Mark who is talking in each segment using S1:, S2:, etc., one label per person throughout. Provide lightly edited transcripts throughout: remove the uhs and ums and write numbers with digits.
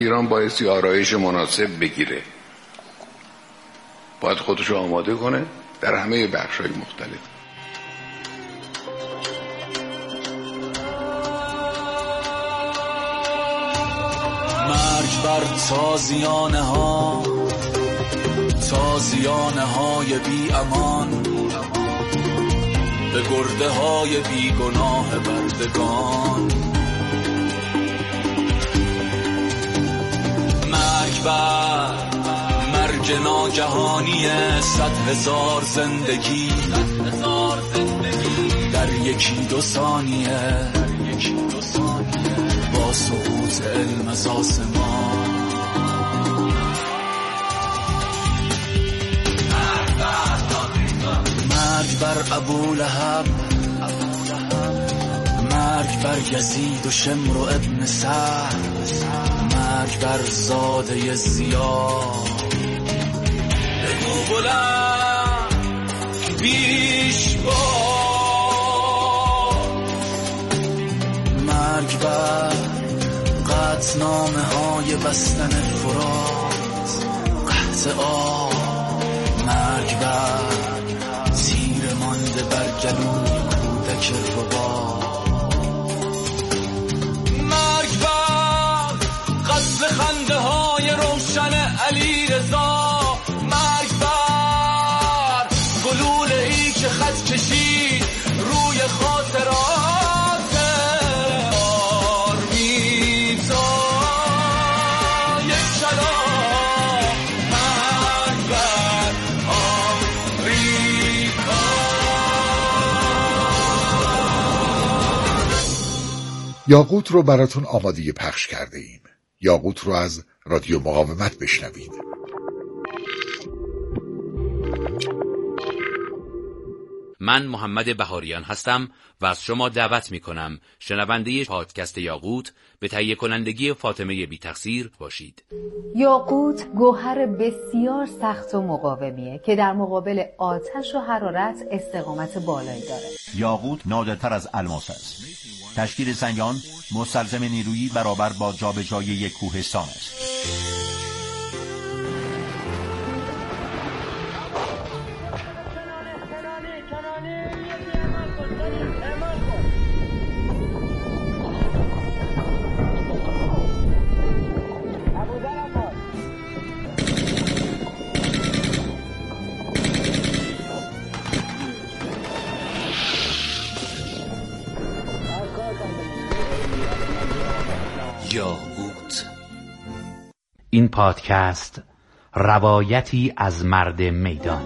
S1: ایران بایستی آرایش مناسب بگیره، باید خودشو آماده کنه در همه بخش‌های مختلف.
S2: مرگ بر تازیانه ها، تازیانه های بی امان، به گرده های بی گناه بردگان. مرگ بر مرگ ناگهانی 100,000 زندگی در یکی دو ثانیه با سقوط علم از آسمان. مرگ بر ابولهب، مرگ بر یزید و شمر و ابن سعد، مرگ بر زاده زیاد. بگو بلند بیش باد، مرگ بر قطعنامه های بستن فرات، قحط آب، مرگ بر تیر مانده بر گلوی کودک ربا، مرگ بر قصد خنده های روشن علی رضا، مرگ بر گلوله ای که خط کشید روی خاطرات آرمیتا یک کلام. مرگ بر آمریکا.
S3: یاقوت رو براتون آماده پخش کرده ایم. یاقوت رو از رادیو مقاومت بشنوید.
S4: من محمد بهاریان هستم و از شما دعوت می کنم شنونده پادکست یاقوت به تهیه کنندگی فاطمه بی تقصیر باشید.
S5: یاقوت گوهر بسیار سخت و مقاومیه که در مقابل آتش و حرارت استقامت بالایی داره.
S6: یاقوت نادرتر از الماس است. تشکیل سنگان مستلزم نیرویی برابر با جابجایی یک کوهستان است.
S4: یاقوت. این پادکست روایتی از مرد میدان.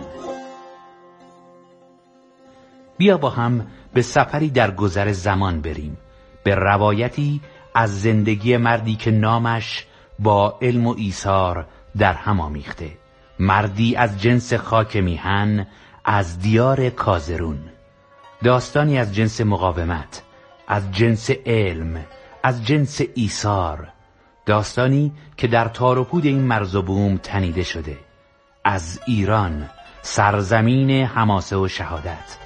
S4: بیا با هم به سفری در گذر زمان بریم، به روایتی از زندگی مردی که نامش با علم و ایثار در هم آمیخته، مردی از جنس خاک میهن، از دیار کازرون. داستانی از جنس مقاومت، از جنس علم، از جنس ایثار. داستانی که در تار و پود این مرز و بوم تنیده شده. از ایران، سرزمین حماسه و شهادت.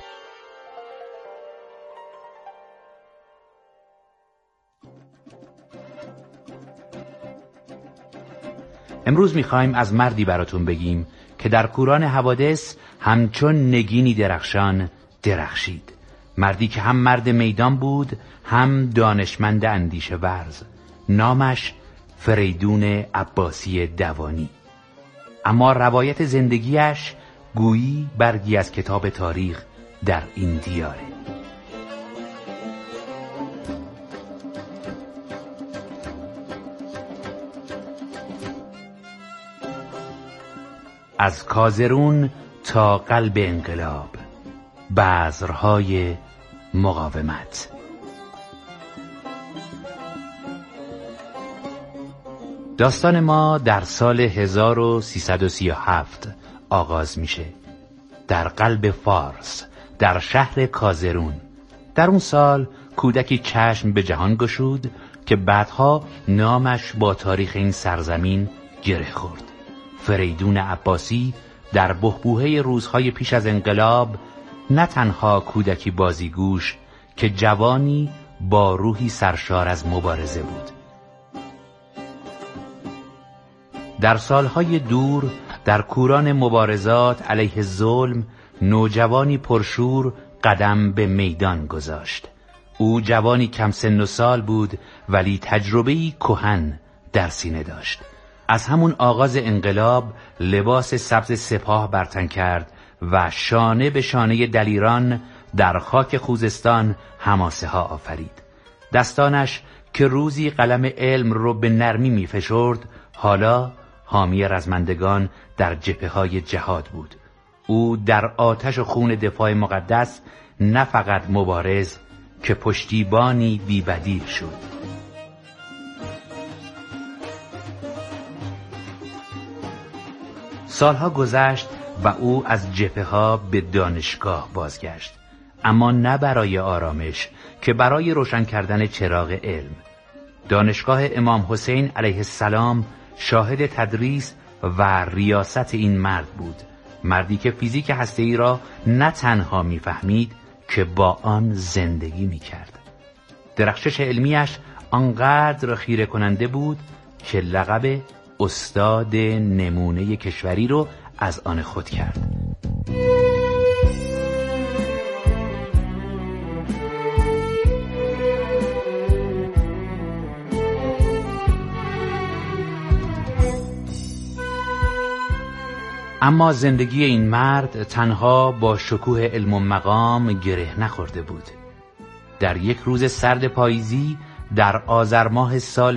S4: امروز میخوایم از مردی براتون بگیم که در کوران حوادث همچون نگینی درخشان درخشید. مردی که هم مرد میدان بود، هم دانشمند اندیشه ورز. نامش فریدون عباسی دوانی. اما روایت زندگیش گویی برگی از کتاب تاریخ در این دیاره. از کازرون تا قلب انقلاب، بذرهای مقاومت. داستان ما در سال 1337 آغاز میشه. در قلب فارس، در شهر کازرون. در اون سال کودکی چشم به جهان گشود که بعدها نامش با تاریخ این سرزمین گره خورد. فریدون عباسی در بحبوحه روزهای پیش از انقلاب نه تنها کودکی بازیگوش که جوانی با روحی سرشار از مبارزه بود. در سالهای دور در کوران مبارزات علیه ظلم نوجوانی پرشور قدم به میدان گذاشت. او جوانی کم سن و سال بود ولی تجربه‌ای کهن در سینه داشت. از همون آغاز انقلاب لباس سبز سپاه بر تن کرد و شانه به شانه دلیران در خاک خوزستان حماسه ها آفرید. دستانش که روزی قلم علم رو به نرمی می فشرد، حالا حامی رزمندگان در جبهه‌های جهاد بود. او در آتش و خون دفاع مقدس نه فقط مبارز که پشتیبانی بی‌بدیل شد. سالها گذشت و او از جبهه‌ها به دانشگاه بازگشت، اما نه برای آرامش که برای روشن کردن چراغ علم. دانشگاه امام حسین علیه السلام شاهد تدریس و ریاست این مرد بود، مردی که فیزیک هسته‌ای را نه تنها می‌فهمید که با آن زندگی می‌کرد. درخشش علمیش آنقدر خیره کننده بود که لقب استاد نمونه کشوری رو از آن خود کرد. اما زندگی این مرد تنها با شکوه علم و مقام گره نخورده بود. در یک روز سرد پاییزی در آذر ماه سال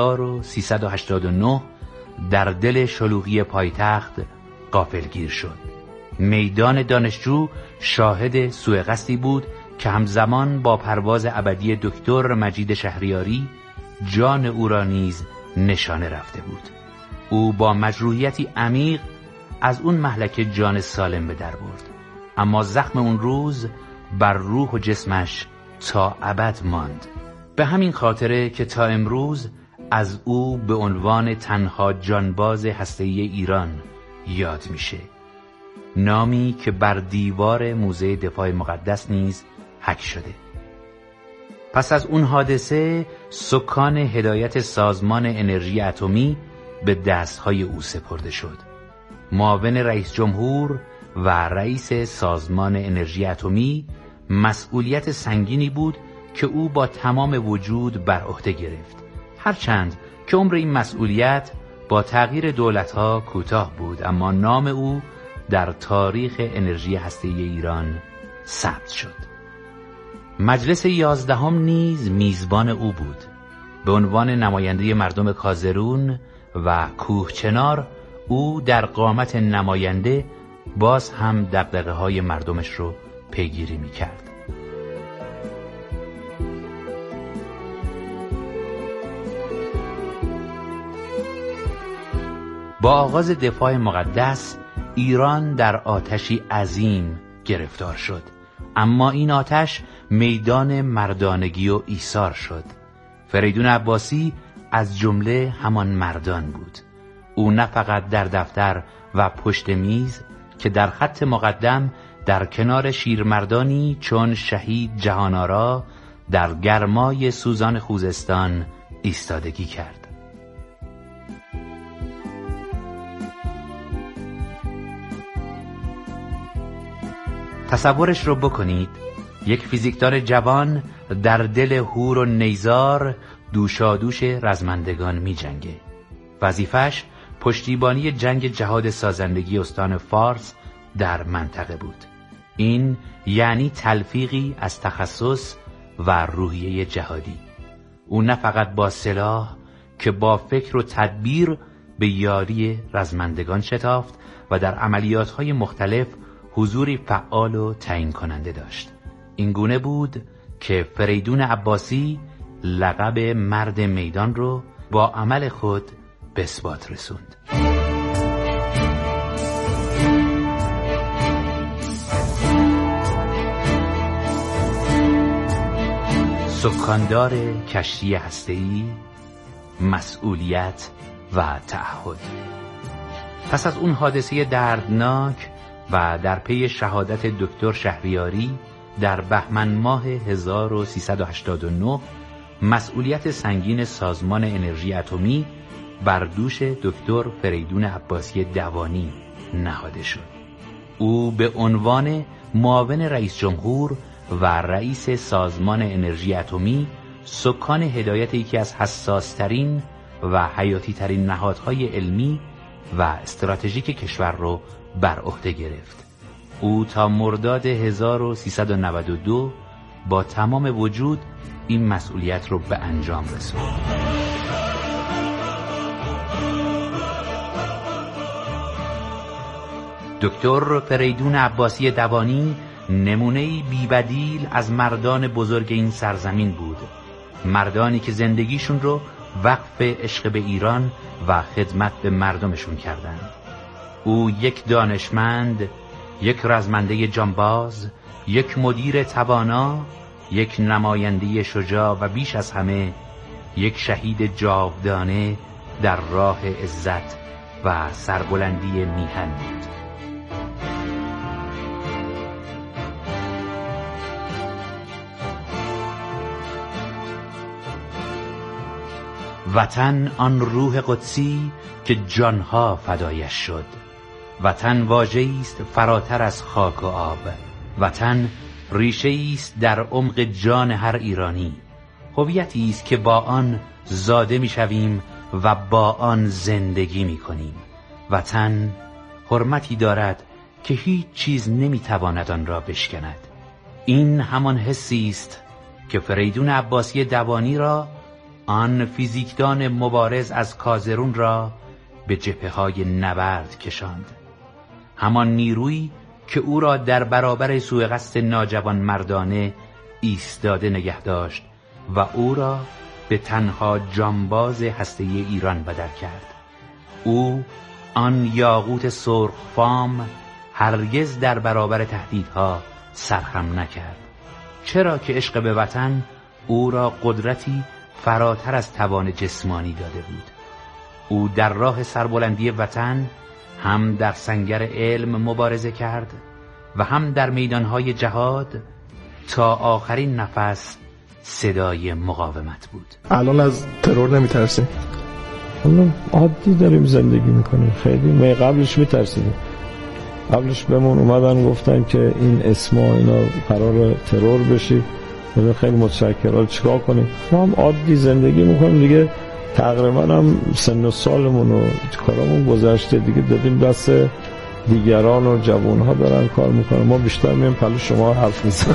S4: 1389 در دل شلوغی پایتخت غافلگیر شد. میدان دانشجو شاهد سوءقصدی بود که همزمان با پرواز ابدی دکتر مجید شهریاری جان او را نیز نشانه رفته بود. او با مجروحیتی عمیق از اون مهلکه جان سالم به در برد، اما زخم اون روز بر روح و جسمش تا ابد ماند. به همین خاطره که تا امروز از او به عنوان تنها جانباز هسته‌ای ایران یاد میشه، نامی که بر دیوار موزه دفاع مقدس نیز حک شده. پس از اون حادثه سکان هدایت سازمان انرژی اتمی به دستهای او سپرده شد. معاون رئیس جمهور و رئیس سازمان انرژی اتمی مسئولیت سنگینی بود که او با تمام وجود بر عهده گرفت، هرچند که عمر این مسئولیت با تغییر دولت‌ها کوتاه بود، اما نام او در تاریخ انرژی هسته‌ای ایران ثبت شد. مجلس 11 نیز میزبان او بود. به عنوان نماینده مردم کازرون و کوهچنار او در قامت نماینده باز هم دغدغه‌های مردمش رو پیگیری می‌کرد. با آغاز دفاع مقدس ایران در آتشی عظیم گرفتار شد، اما این آتش میدان مردانگی و ایثار شد. فریدون عباسی از جمله همان مردان بود. او نه فقط در دفتر و پشت میز که در خط مقدم در کنار شیرمردانی چون شهید جهان‌آرا در گرمای سوزان خوزستان ایستادگی کرد. تصورش رو بکنید، یک فیزیکدان جوان در دل هور و نیزار دوشادوش رزمندگان می جنگه. وظیفش پشتیبانی جنگ جهاد سازندگی استان فارس در منطقه بود. این یعنی تلفیقی از تخصص و روحیه جهادی. او نه فقط با سلاح که با فکر و تدبیر به یاری رزمندگان شتافت و در عملیات‌های مختلف حضوری فعال و تعیین کننده داشت. این گونه بود که فریدون عباسی لقب مرد میدان رو با عمل خود به اثبات رسوند. سکاندار کشتی هسته‌ای، مسئولیت و تعهد. پس از اون حادثه دردناک و در پی شهادت دکتر شهریاری در بهمن ماه 1389 مسئولیت سنگین سازمان انرژی اتمی بر دوش دکتر فریدون عباسی دوانی نهاده شد. او به عنوان معاون رئیس جمهور و رئیس سازمان انرژی اتمی سکان هدایت یکی از حساس‌ترین و حیاتی ترین نهادهای علمی و استراتژیک کشور رو بر عهده گرفت. او تا مرداد 1392 با تمام وجود این مسئولیت رو به انجام رسوند. دکتر فریدون عباسی دوانی نمونه‌ای بی‌بدیل از مردان بزرگ این سرزمین بود، مردانی که زندگیشون رو وقف عشق به ایران و خدمت به مردمشون کردند. او یک دانشمند، یک رزمنده جانباز، یک مدیر توانا، یک نماینده شجاع و بیش از همه یک شهید جاودانه در راه عزت و سربلندی میهن بود. وطن آن روح قدسی که جانها فدایش شد. وطن واژه‌ای است فراتر از خاک و آب. وطن ریشه‌ای است در عمق جان هر ایرانی. هویتی است که با آن زاده می‌شویم و با آن زندگی می‌کنیم. وطن حرمتی دارد که هیچ چیز نمی‌تواند آن را بشکند. این همان حسی است که فریدون عباسی دوانی را، آن فیزیکدان مبارز از کازرون را به جبهه‌های نبرد کشاند. همان نیرویی که او را در برابر سوءقصد ناجوان مردانه ایستاده نگه داشت و او را به تنها جانباز هسته ایران بدل کرد. او آن یاقوت سرخ فام هرگز در برابر تهدیدها سرخم نکرد، چرا که عشق به وطن او را قدرتی فراتر از توان جسمانی داده بود. او در راه سربلندی وطن هم در سنگر علم مبارزه کرد و هم در میدانهای جهاد تا آخرین نفس صدای مقاومت بود.
S7: الان از ترور نمیترسیم؟ الان عادی داریم زندگی میکنیم. خیلی ما قبلش میترسیدیم. قبلش بهمون اومدن گفتن که این اسما اینا قرار ترور بشی، خیلی متشکرم، چیکار کنیم؟ ما هم عادی زندگی میکنیم دیگه. تقریبا هم سن و سالمون و کارامون گذشته دیگه، دادیم دست دیگران و جوانها دارن کار میکنن، ما بیشتر میایم پلو شما حرف میزنیم.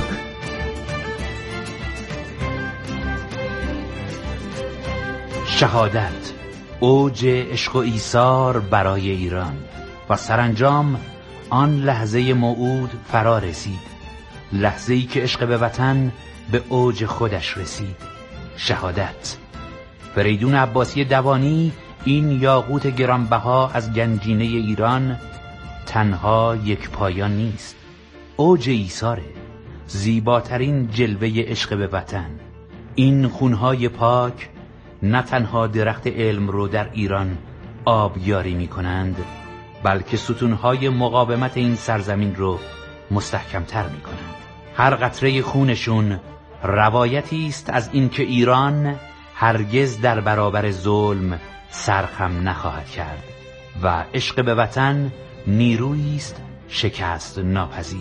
S4: شهادت، اوج عشق و ایثار برای ایران و سرانجام آن لحظه موعود فرا رسید، لحظه‌ای که عشق به وطن به اوج خودش رسید. شهادت. فریدون عباسی دوانی، این یاقوت گرانبها از گنجینه ایران، تنها یک پایان نیست، اوج ایثاره، زیباترین جلوه عشق به وطن. این خونهای پاک نه تنها درخت علم رو در ایران آبیاری می کنند، بلکه ستونهای مقاومت این سرزمین رو مستحکمتر می کنند. هر قطره خونشون روایتی است از اینکه ایران هرگز در برابر ظلم سرخم نخواهد کرد و عشق به وطن نیرویی است شکست ناپذیر.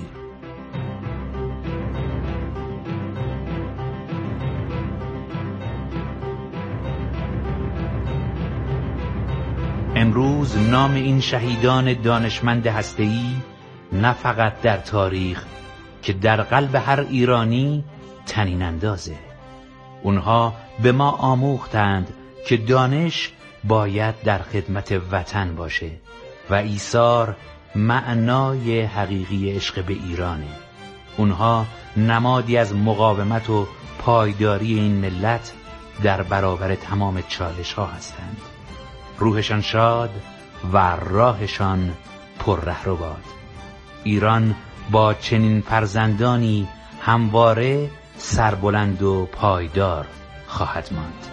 S4: امروز نام این شهیدان دانشمند هسته‌ای نه فقط در تاریخ که در قلب هر ایرانی طنین اندازه. اونها به ما آموختند که دانش باید در خدمت وطن باشه و ایثار معنای حقیقی عشق به ایرانه. اونها نمادی از مقاومت و پایداری این ملت در برابر تمام چالش ها هستند. روحشان شاد و راهشان پر رهرو باد. ایران با چنین فرزندانی همواره سربلند و پایدار خواهد ماند.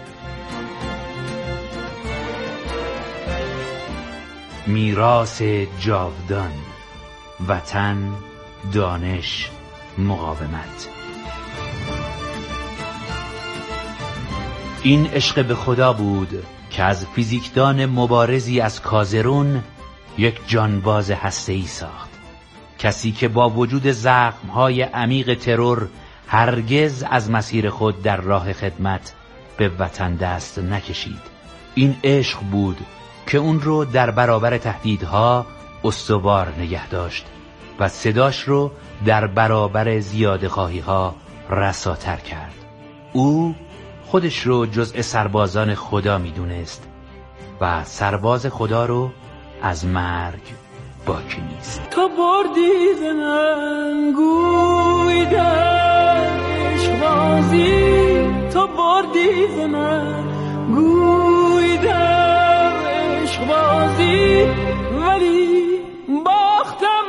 S4: میراث جاودان، وطن، دانش، مقاومت. این عشق به خدا بود که از فیزیکدان مبارزی از کازرون یک جانباز هسته‌ای ساخت. کسی که با وجود زخم‌های عمیق ترور هرگز از مسیر خود در راه خدمت به وطن دست نکشید. این عشق بود که اون رو در برابر تهدیدها استوار نگه داشت و صداش رو در برابر زیادخواهی‌ها رساتر کرد. او خودش رو جزء سربازان خدا میدونست و سرباز خدا رو از مرگ باکی نیست.
S8: تو بردی ز من گوی در عشق‌بازی، تو بردی ز من گوی در عشق‌بازی، ولی باختم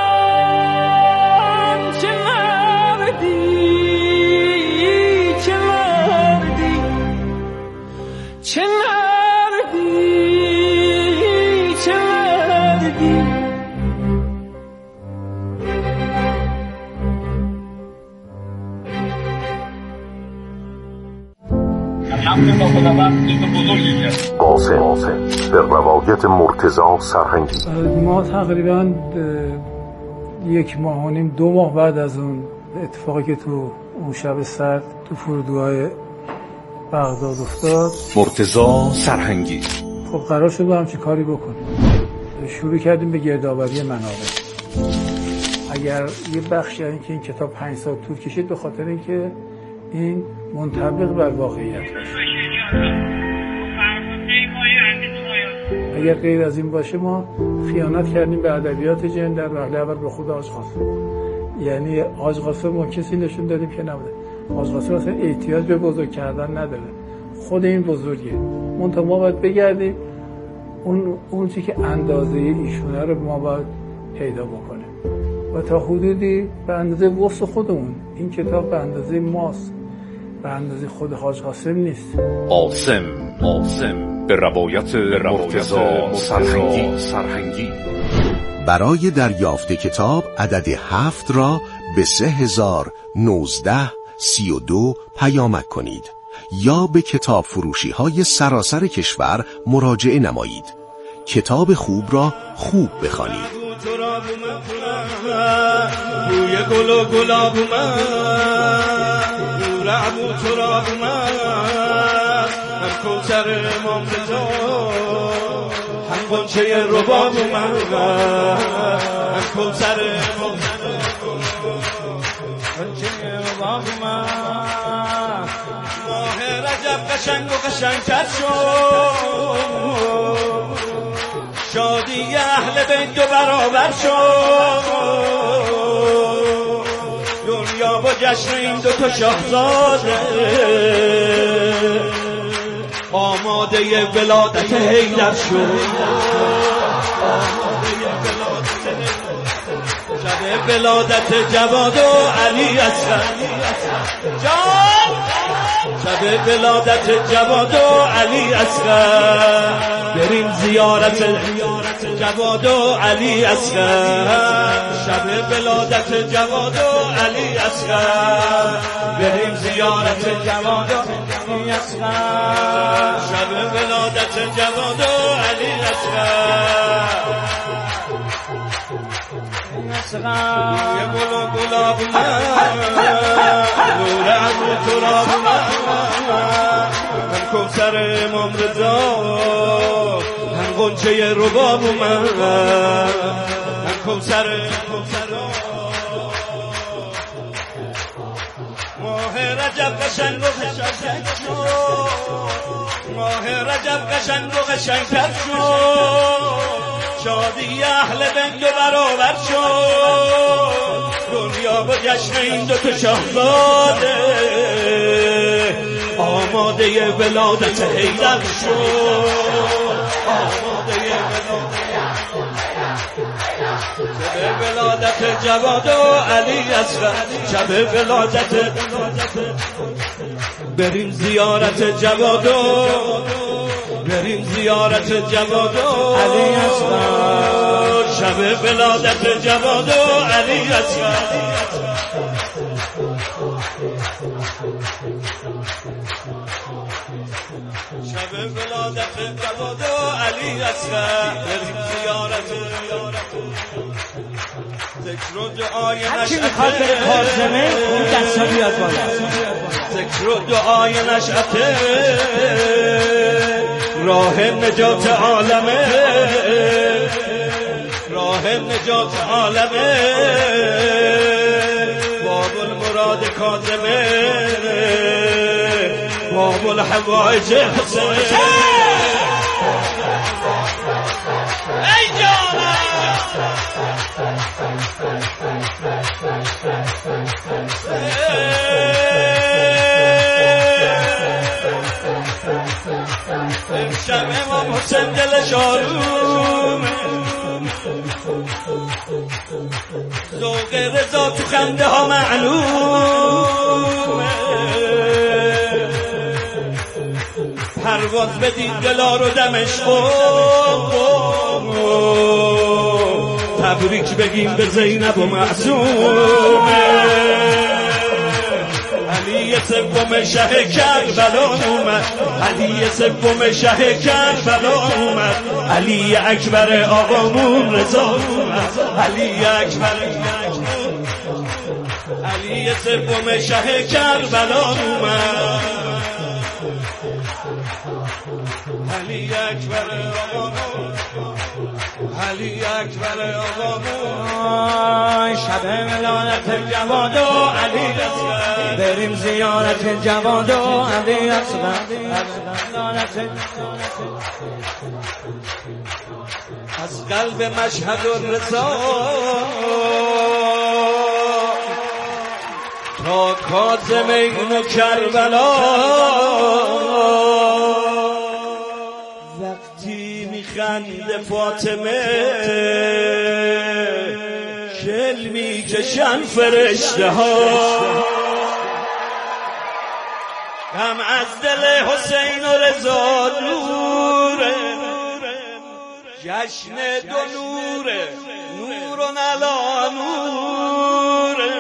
S8: من. چه مردی، چه مردی، چه مردی، چه مردی.
S9: قاسم به روایت مرتضی سرهنگی.
S10: ما تقریبا 1 ماه و نیم 2 ماه بعد از اون اتفاقی که تو اون شب سرد تو فرودگاه بغداد افتاد،
S9: مرتضی سرهنگی.
S10: خب قرار شد با همچین کاری بکنیم. شروع کردیم به گردآوری منابع. اگر یه بخشی این که این کتاب 5 سال طول کشید به خاطر اینکه این منطبق بر واقعیت باشه. اگر غیر از این باشه ما خیانت کردیم به ادبیات جن، در مرحله اول به خود حاج قاسم. یعنی حاج قاسم ما کسی نشون دادیم که نبوده. حاج قاسم اصلا احتیاج به بزرگ کردن نداره، خود این بزرگه. منتها ما باید بگردیم اون چیزی که اندازه ایشونه رو ما باید پیدا بکنیم و تا حدودی به اندازه وسع خودمون. این کتاب به اندازه ماست، به اندازه خود حاج قاسم نیست.
S9: قاسم به روایت مرتضی سرهنگی.
S11: برای دریافت کتاب عدد 7 را به 301932 پیامک کنید یا به کتاب فروشی های سراسر کشور مراجعه نمایید. کتاب خوب را خوب بخوانید.
S8: بوی گل و گلاب اومد، نور ابو تراب اومد، هم کوثر امام رضا، هم غنچه رباب اومد، هم کوثر امام غنچه رباب اومد. ماه رجب قشنگ و قشنگتر شد، شادی اهل بیت 2 برابر شد. دنیا با جشن این 2 شاهزاده آماده ولادت حیدر شد. شب ولادت جواد و علی اصغر جان، شب ولادت جواد و علی اصغر، بریم زیارت جواد و علی اصغر. شب ولادت جواد و علی اصغر، بریم زیارت جواد و علی اصغر. شب ولادت جواد و علی اصغر. یه گل و گلاب نور ابو تراب هم کوثر امام رضا، هم غنچه رباب اومد، هم کوثر. ماه رجب قشنگ و قشنگ شد، ماه رجب قشنگ و قشنگتر شد. شادی اهل بیت 2 برابر شد. دنیا با جشن این 2 شاهزاده آماده ولادت حیدر شد. آماده ولادت جواد و علی اصغر. شب ولادت بریم زیارت جواد و بریم زیارت جواد و علی اصغر. شب ولادت جواد و علی اصغر. شب شب ولادت جواد و علی اصغر بریم زیارت ذکر و دعای
S12: هرچی میخواد بره کاظمه اون دستا بیاد بالا
S8: ذکر و دعای نشأته راه نجات عالمه راه نجات عالمه باب المراد کاظمه باب الحوائج حسین ای جانم امشب امام حسین دل شارومه ذوق رضا تو خنده ها معلومه پرواز بدید دلا رو دمشق تبریک بگیم به زینب و معصومه علی سوم شه کربلا اومد علی سوم شه کربلا اومد علی اکبر آقامون رضا اومد علی اکبر علی سوم شه کربلا اومد علی اکبر آقامون علی اکبر آقامون
S12: شب ولادت جواد و علی اصغر بریم زیارت جواد و علی اصغر
S8: از قلب مشهد الرضا تا کاظمین و کربلا وقتی میخنده فاطمه کل میکشن فرشته ها غم از دل حسین و رضا دوره جشن دو نوره نورون علا نوره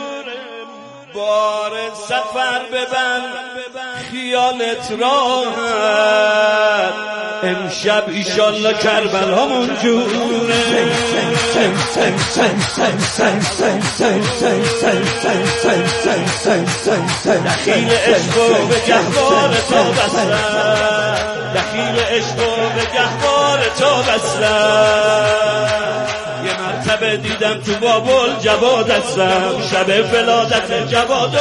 S8: بار سفر ببند خیالت راحت امشب ایشالله کربلامون جوره دخیل عشق و به گهوار تو بسرم دخیل عشق و به گهوار تو بسرم یه مرتبه دیدم تو بابل جواد هستم شب ولادت جوادو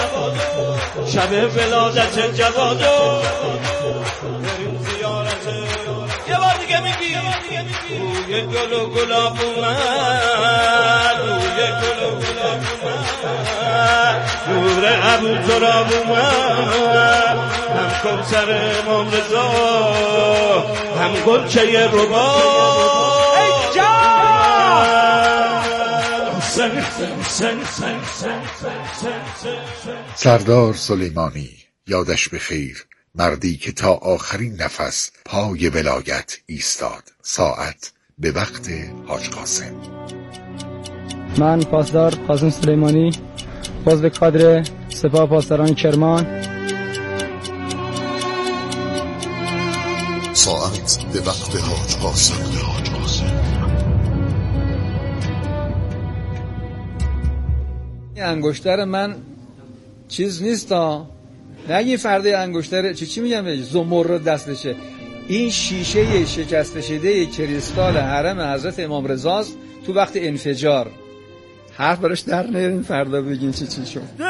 S8: شب ولادت جوادو بریم زیارت یه بار دیگه میگی روی گل و گلاب اومد روی گل و گلاب اومد نور ابو تراب اومد هم کوثر امام رضا هم گلچه ربا
S3: سردار سلیمانی یادش به خیر، مردی که تا آخرین نفس پای ولایت ایستاد. ساعت به وقت حاج قاسم.
S13: من پاسدار قاسم سلیمانی، عضو کادر سپاه پاسداران کرمان.
S3: ساعت به وقت حاج قاسم.
S14: این انگشتر من چیز نیست ها، نگی فرده انگشتر چی میگم بهش، زمرد دستشه. این شیشه شکسته شده کریستال حرم حضرت امام رضاست تو وقت انفجار. حرف براش در نیارین فردا بگین چی شد.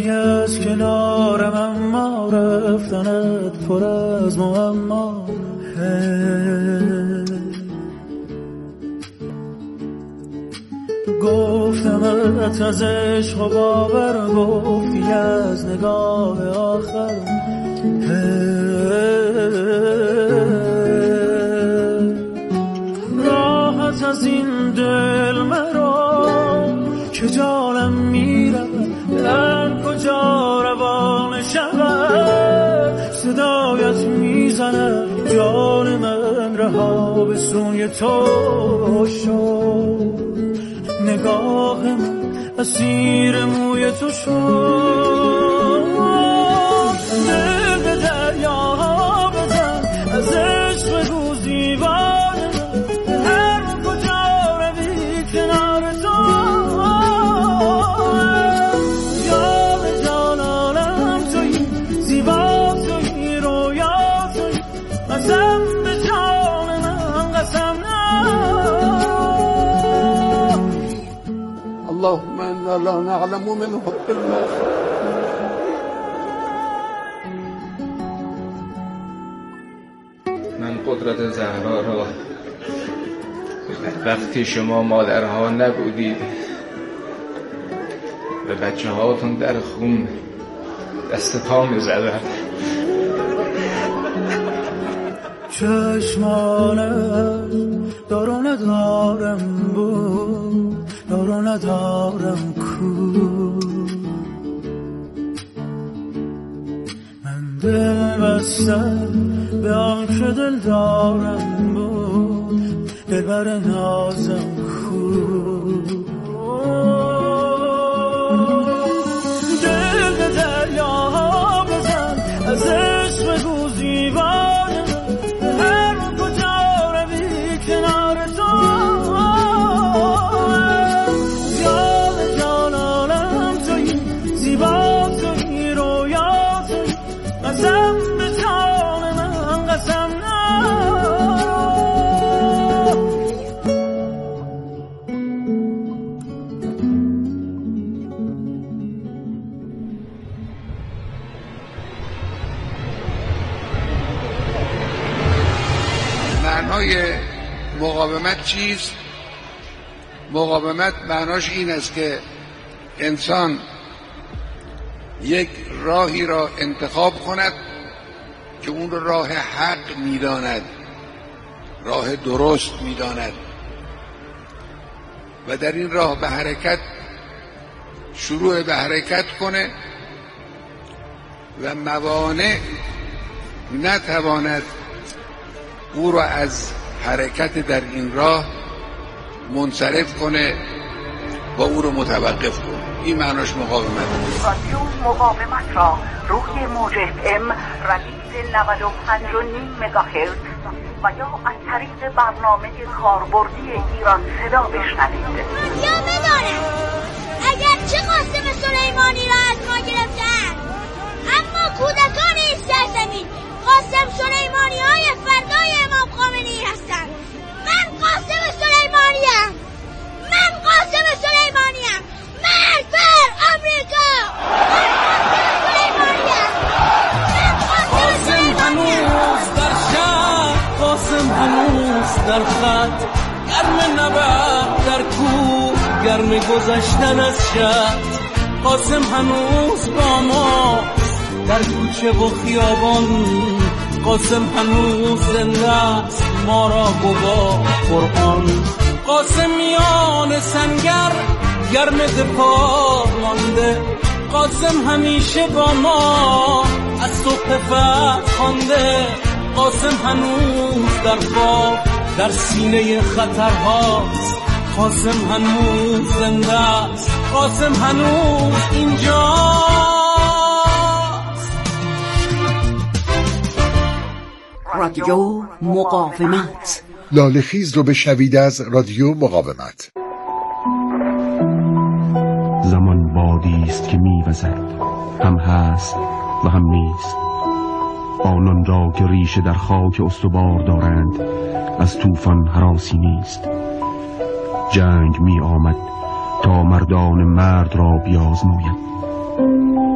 S15: از کنارم اما رفتنت پر از معما. گفتمت از عشق و باور، گفتی از نگاه آخر. راحت از این دل مرا که جانم میرود، در کجا روان شود. صدایت میزند جان من، رها به سوی تو شد. نگاه من اسیر موی تو شد. دل به دریا بزن، از عشق بگو زیبای من، هر کجا روی کنار تو. جان جان عالم تویی، زیبا تویی، رویا تویی. قسم به جان من، قسم نه.
S1: اللهم انا لا نعلم من حب الله.
S16: من قدرت زهرا را وقتی شما مادرها نبودید به بچه هاتون در خون دست پا می‌زدم.
S15: چشمانت دارو ندارم بود، دارو ندارم کو. من دل بستم به آن که دل دارم بود، ببر نازم کو. دل به دریا بزن، از عشق بگو زیبای من، هر کجا روی کنار تو. جان جان عالم تویی، زیبا تویی، رویا تویی. قسم به جان من، قسم نه.
S1: معنای مقاومت چیست؟ مقاومت معناش این است که انسان یک راهی را انتخاب کند که اون راه حق میداند، راه درست میداند و در این راه به حرکت شروع به حرکت کنه و موانع نتواند او را از حرکت در این راه منصرف کنه و او را متوقف کنه. این معناش مقاومت.
S17: رادیو مقاومت را روی موج FM ردیف 95.5 مگاهرتز و یا از طریق برنامه کاربردی ایران صدا بشنوید.
S18: یا بدانم اگرچه قاسم سلیمانی را از ما گرفتن، اما کودکان این سرزمین قاسم سلیمانی های فردای امام خامنه‌ای هستند. من قاسم سلیمانیم، من قاسم سلیمانیم. مرد بر آمریکا، من قاسم سلیمانیم.
S8: قاسم هنوز در شهر، قاسم هنوز در خط، گرم نبرد در کوه، گرم گذشتن از شهر. قاسم هنوز با ما در کوچه و خیابان، قاسم هنوز زنده است ما را گواه قرآن. قاسم میان سنگر گرم دفاع مانده، قاسم همیشه با ما از صبح فتح خوانده. قاسم هنوز در خواب در سینه خطرهاست، قاسم هنوز زنده است، قاسم هنوز اینجاست.
S17: رادیو مقاومت.
S3: لاله خیز رو بشنوید از رادیو مقاومت.
S11: زمان بادی است که می‌وزد، هم هست و هم نیست. آنان را که ریشه در خاک استوار دارند از طوفان هراسی نیست. جنگ می آمد تا مردان مرد را بیازماید.